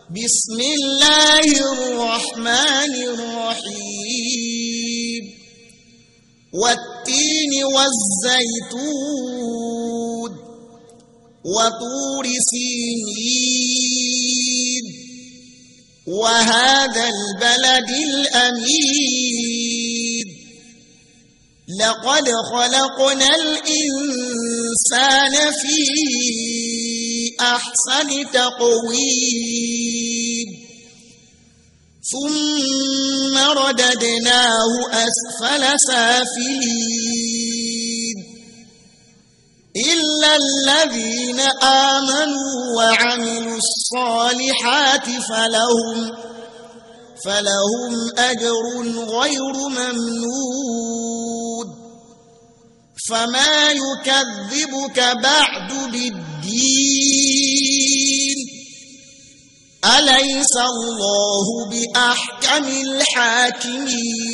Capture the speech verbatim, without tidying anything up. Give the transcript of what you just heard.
بسم الله الرحمن الرحيم والتين والزيتون وطور سينين وهذا البلد الأمين لقد خلقنا الإنسان في أحسن تقويم ثم رددناه أسفل سافلين إلا الذين آمنوا وعملوا الصالحات فلهم فلهم أجر غير ممنون فما يكذبك بعد بالدين أليس الله بأحكم الحاكمين